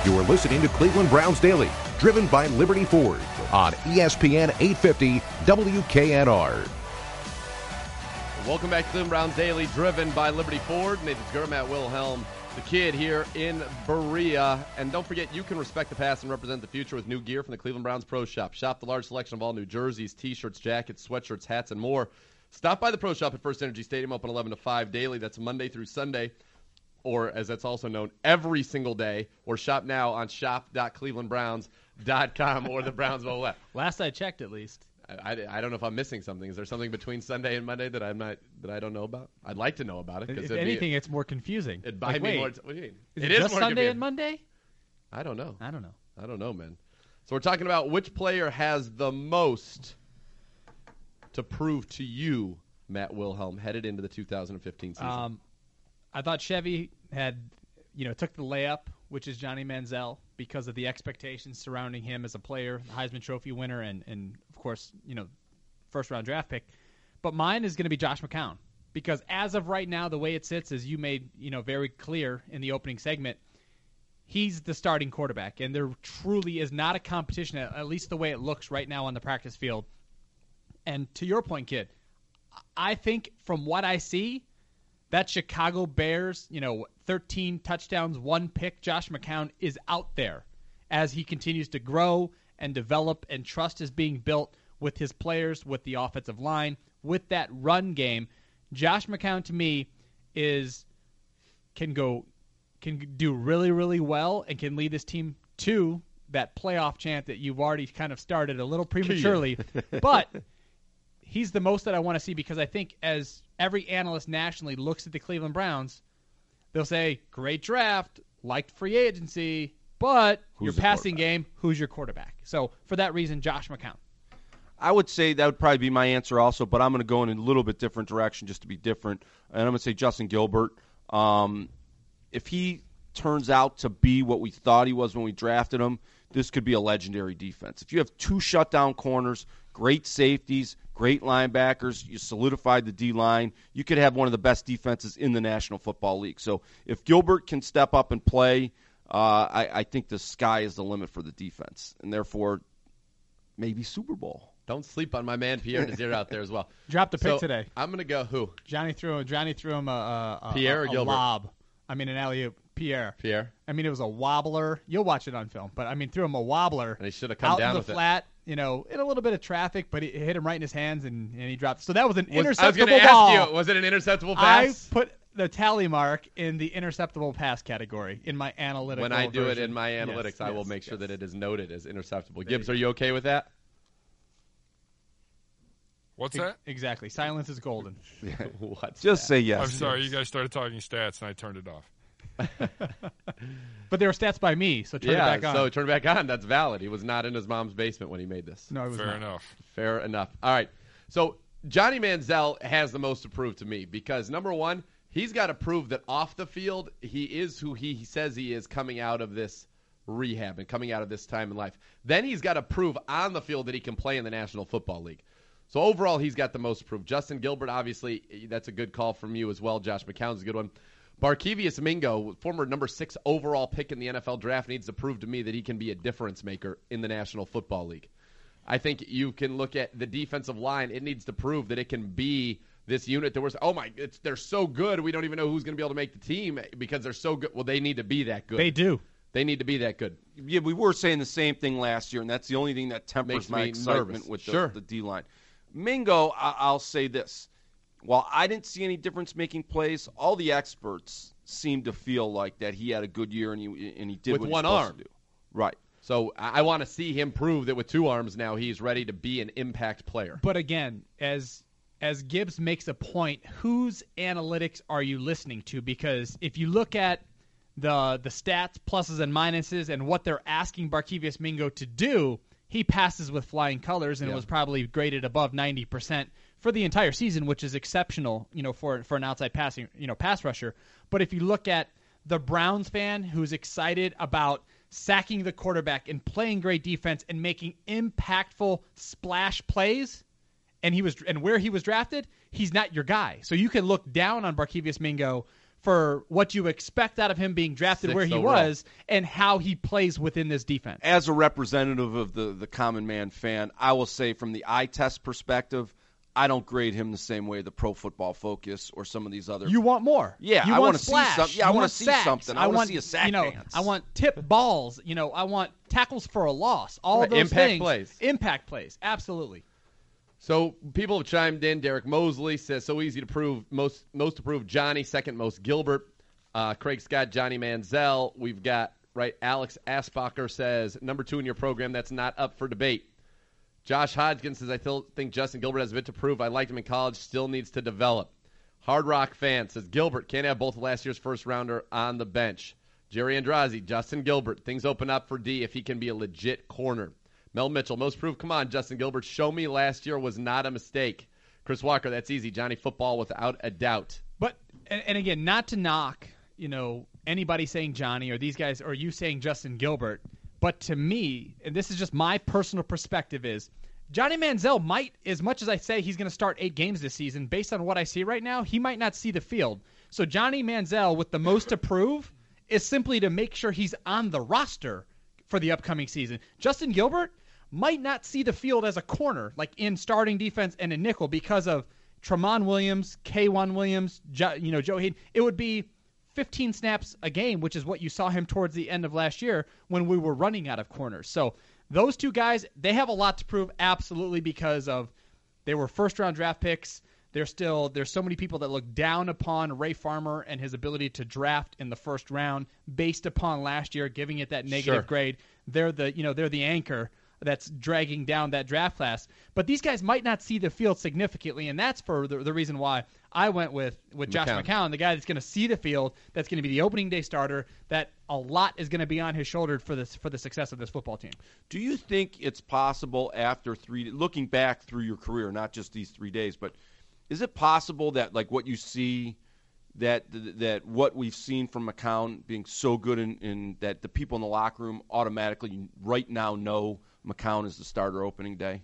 You're listening to Cleveland Browns Daily, driven by Liberty Ford on ESPN 850 WKNR. Welcome back to Cleveland Browns Daily, driven by Liberty Ford. Nathan Skura, Matt Wilhelm, the kid here in Berea. And don't forget, you can respect the past and represent the future with new gear from the Cleveland Browns Pro Shop. Shop the large selection of all new jerseys, T-shirts, jackets, sweatshirts, hats, and more. Stop by the Pro Shop at First Energy Stadium, open 11 to 5 daily. That's Monday through Sunday, or as that's also known, every single day. Or shop now on shop.clevelandbrowns.com or the Browns mobile app. Last I checked, at least. I don't know if I'm missing something. Is there something between Sunday and Monday that I don't know about? I'd like to know about it. If anything, it's more confusing. It'd buy me more. What do you mean? It is just more Sunday confusing. and Monday? I don't know. I don't know. I don't know, man. So we're talking about which player has the most to prove to you, Matt Wilhelm, headed into the 2015 season. I thought Chevy had, took the layup, which is Johnny Manziel, because of the expectations surrounding him as a player, Heisman Trophy winner, and of course, first-round draft pick. But mine is going to be Josh McCown, because as of right now, the way it sits, as you made very clear in the opening segment, he's the starting quarterback, and there truly is not a competition, at least the way it looks right now on the practice field. And to your point, kid, I think from what I see, that Chicago Bears, 13 touchdowns, 1 pick, Josh McCown is out there as he continues to grow and develop, and trust is being built with his players, with the offensive line, with that run game. Josh McCown, to me, can do really, really well and can lead this team to that playoff chant that you've already kind of started a little prematurely. But he's the most that I want to see, because I think as every analyst nationally looks at the Cleveland Browns, they'll say, great draft, liked free agency, but your passing game, who's your quarterback? So for that reason, Josh McCown. I would say that would probably be my answer also, but I'm going to go in a little bit different direction just to be different. And I'm going to say Justin Gilbert. If he turns out to be what we thought he was when we drafted him, this could be a legendary defense. If you have 2 shutdown corners, great safeties, great linebackers, you solidified the D-line, you could have one of the best defenses in the National Football League. So if Gilbert can step up and play, I think the sky is the limit for the defense, and therefore maybe Super Bowl. Don't sleep on my man Pierre Desir out there as well. Dropped a pick today. I'm going to go who? Johnny threw him a Pierre or Gilbert? lob. An alley-oop. Pierre. It was a wobbler. You'll watch it on film. But, threw him a wobbler. And he should have come down with it. Out in the flat, in a little bit of traffic, but it hit him right in his hands, and he dropped. So that was an interceptable ball. I was going to ask you, was it an interceptable pass? I put the tally mark in the interceptable pass category in my analytical When I do version. it in my analytics, I will make sure that it is noted as interceptable. Gibbs, are you okay with that? What's that? Exactly. Silence is golden. Just say yes. I'm sorry. You guys started talking stats, and I turned it off. But there were stats by me, so turn it back on. So turn it back on. That's valid. He was not in his mom's basement when he made this. No, he was Fair not. enough. Fair enough. All right. So Johnny Manziel has the most to prove to me because, number one, he's got to prove that off the field he is who he says he is coming out of this rehab and coming out of this time in life. Then he's got to prove on the field that he can play in the National Football League. So overall, he's got the most to prove. Justin Gilbert, obviously, that's a good call from you as well. Josh McCown's a good one. Barkevious Mingo, former number 6 overall pick in the NFL draft, needs to prove to me that he can be a difference maker in the National Football League. I think you can look at the defensive line. It needs to prove that it can be this unit that they're so good, we don't even know who's going to be able to make the team because they're so good. Well, they need to be that good. They do. They need to be that good. Yeah, we were saying the same thing last year, and that's the only thing that tempers my excitement with the D-line. Mingo, I'll say this. While I didn't see any difference-making plays, all the experts seemed to feel like that he had a good year and he did with what one he was arm. supposed to do. Right. So I want to see him prove that with 2 arms now he's ready to be an impact player. But again, as Gibbs makes a point, whose analytics are you listening to? Because if you look at the stats, pluses and minuses, and what they're asking Barkevious Mingo to do, he passes with flying colors and was probably graded above 90% for the entire season, which is exceptional, for an outside pass rusher. But if you look at the Browns fan who's excited about sacking the quarterback and playing great defense and making impactful splash plays, and where he was drafted, he's not your guy. So you can look down on Barkevious Mingo for what you expect out of him being drafted where he Sixth overall. was and how he plays within this defense. As a representative of the common man fan, I will say from the eye test perspective, I don't grade him the same way the Pro Football Focus or some of these other. You want more. Yeah, you I want wanna see splash. something. Yeah, I You wanna want see sacks. something. I wanna see a sack dance. I want tip balls. I want tackles for a loss. All Right, those impact things. plays. Impact plays. Absolutely. So people have chimed in. Derek Mosley says, so easy to prove. Most to prove Johnny, second most Gilbert. Craig Scott, Johnny Manziel. We've got, Alex Aspacher says, number 2 in your program. That's not up for debate. Josh Hodgkin says, I still think Justin Gilbert has a bit to prove. I liked him in college. Still needs to develop. Hard Rock Fan says, Gilbert can't have both of last year's first rounder on the bench. Jerry Andrazi, Justin Gilbert. Things open up for D if he can be a legit corner. Mel Mitchell, most proof. Come on, Justin Gilbert. Show me last year was not a mistake. Chris Walker, that's easy. Johnny Football without a doubt. But and again, not to knock, anybody saying Johnny or these guys or you saying Justin Gilbert, but to me, and this is just my personal perspective, is Johnny Manziel might, as much as I say he's going to start 8 games this season, based on what I see right now, he might not see the field. So Johnny Manziel, with the most to prove, is simply to make sure he's on the roster for the upcoming season. Justin Gilbert might not see the field as a corner, like in starting defense and in nickel, because of Tramon Williams, K1 Williams, Joe Hayden. It would be 15 snaps a game, which is what you saw him towards the end of last year when we were running out of corners. So those two guys, they have a lot to prove, absolutely, because of they were first-round draft picks. There's so many people that look down upon Ray Farmer and his ability to draft in the first round based upon last year, giving it that negative grade. They're the anchor that's dragging down that draft class. But these guys might not see the field significantly, and that's for the reason why I went with Josh McCown, the guy that's going to see the field, that's going to be the opening day starter, that a lot is going to be on his shoulder for the success of this football team. Do you think it's possible after looking back through your career, not just these 3 days, but is it possible that like what you see, that what we've seen from McCown being so good in that the people in the locker room automatically right now know McCown is the starter opening day?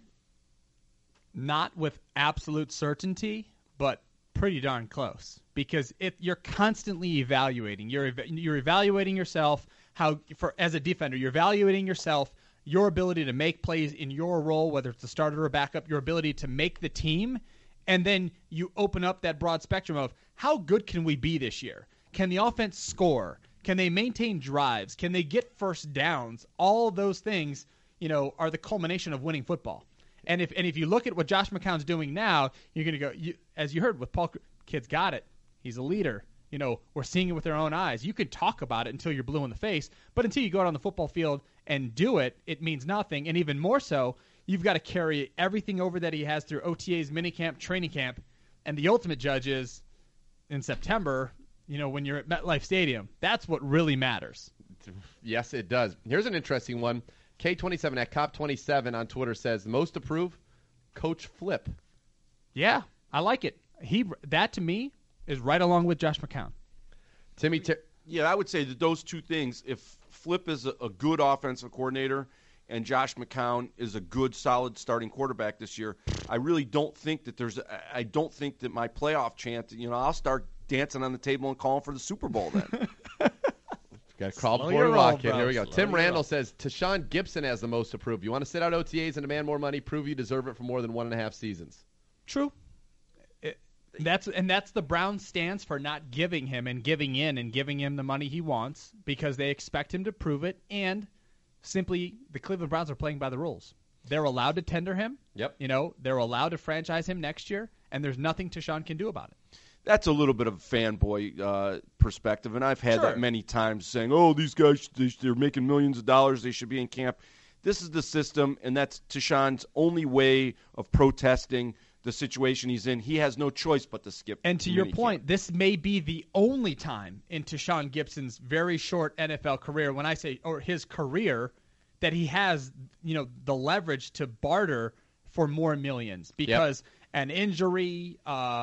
Not with absolute certainty, but pretty darn close. Because if you're constantly evaluating, you're evaluating yourself as a defender, you're evaluating yourself, your ability to make plays in your role, whether it's a starter or backup, your ability to make the team, and then you open up that broad spectrum of how good can we be this year? Can the offense score? Can they maintain drives? Can they get first downs? All of those things, are the culmination of winning football. And if you look at what Josh McCown's doing now, you're going to go, as you heard with Paul, kid's got it. He's a leader. We're seeing it with our own eyes. You could talk about it until you're blue in the face, but until you go out on the football field and do it, it means nothing. And even more so, you've got to carry everything over that he has through OTAs, minicamp, training camp, and the ultimate judge is in September, when you're at MetLife Stadium. That's what really matters. Yes, it does. Here's an interesting one. K27 at Cop27 on Twitter says, most to prove, Coach Flip. Yeah, I like it. That to me is right along with Josh McCown. Yeah, I would say that those two things, if Flip is a good offensive coordinator and Josh McCown is a good, solid starting quarterback this year, I really don't think that I don't think that my playoff chant, I'll start dancing on the table and calling for the Super Bowl then. Got to crawl before we walk in. Here we go. Tim Randall says, Tashawn Gibson has the most to prove. You want to sit out OTAs and demand more money? Prove you deserve it for more than 1.5 seasons. True. That's the Browns' stance for not giving him and giving in and giving him the money he wants because they expect him to prove it, and simply the Cleveland Browns are playing by the rules. They're allowed to tender him. Yep. They're allowed to franchise him next year, and there's nothing Tashawn can do about it. That's a little bit of a fanboy perspective, and I've had that many times saying, oh, these guys, they're making millions of dollars. They should be in camp. This is the system, and that's Tashawn's only way of protesting the situation he's in. He has no choice but to skip. And to your point, this may be the only time in Tashawn Gibson's very short NFL career, when I say, or his career, that he has, the leverage to barter for more millions because an injury,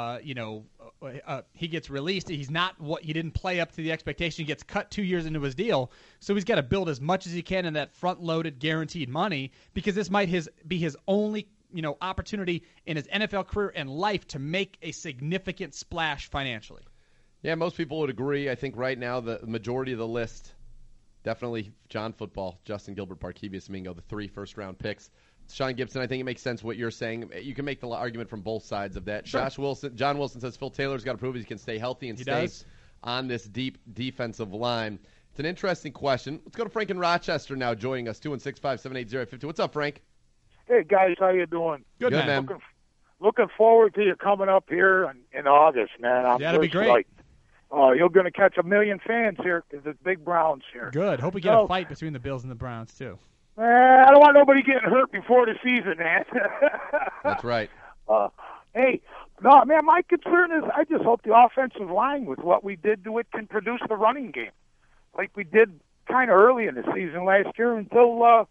he gets released. He didn't play up to the expectation. He gets cut 2 years into his deal. So he's got to build as much as he can in that front-loaded guaranteed money because this might be his only opportunity in his NFL career and life to make a significant splash financially. Yeah, most people would agree. I think right now the majority of the list, definitely John Football, Justin Gilbert, Barkevius Mingo, the 3 first-round picks. Sean Gibson, I think it makes sense what you're saying. You can make the argument from both sides of that. Sure. John Wilson says Phil Taylor's got to prove he can stay healthy and stay on this deep defensive line. It's an interesting question. Let's go to Frank in Rochester now, joining us, 216-578-0850. What's up, Frank? Hey, guys, how you doing? Good, Good, man. man. Looking forward to you coming up here in August, man. I'm That'd be just great. Like, you're going to catch 1 million fans here because it's big Browns here. Good. Hope we get So- a fight between the Bills and the Browns, too. I don't want nobody getting hurt before the season, man. That's right. Hey, no, man, my concern is I just hope the offensive line with what we did to it can produce the running game like we did kind of early in the season last year until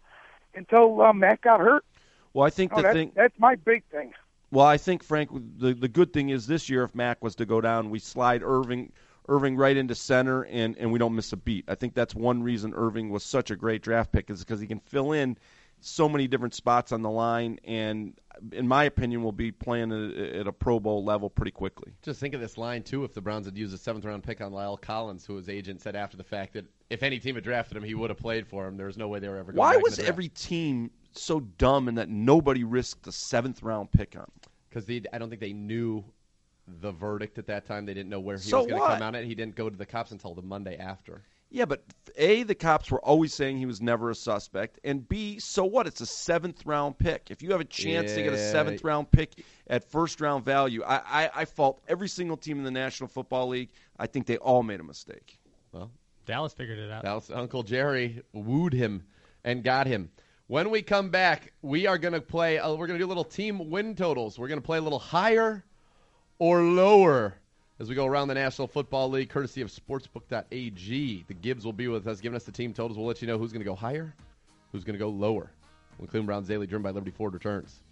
Matt got hurt. Well, I think That's my big thing. Well, I think, Frank, the good thing is this year, if Mac was to go down, we slide Irving right into center, and we don't miss a beat. I think that's one reason Irving was such a great draft pick is because he can fill in so many different spots on the line, and in my opinion, will be playing at a Pro Bowl level pretty quickly. Just think of this line, too, if the Browns had used a 7th-round pick on Lyle Collins, who his agent said after the fact that if any team had drafted him, he would have played for him. There's no way they were ever going Why back in was the draft. every team so dumb in that nobody risked the 7th-round pick on him? Because I don't think they knew the verdict at that time. They didn't know where he So was going to what? come out at. He didn't go to the cops until the Monday after. Yeah, but A, the cops were always saying he was never a suspect, and B, so what? It's a 7th-round pick. If you have a chance to get a 7th-round pick at first-round value, I fault every single team in the National Football League. I think they all made a mistake. Well, Dallas figured it out. Dallas, Uncle Jerry wooed him and got him. When we come back, we are going to play. We're going to do a little team win totals. We're going to play a little higher or lower as we go around the National Football League, courtesy of Sportsbook.ag. The Gibbs will be with us, giving us the team totals. We'll let you know who's going to go higher, who's going to go lower. When Cleveland Browns Daily, driven by Liberty Ford, returns.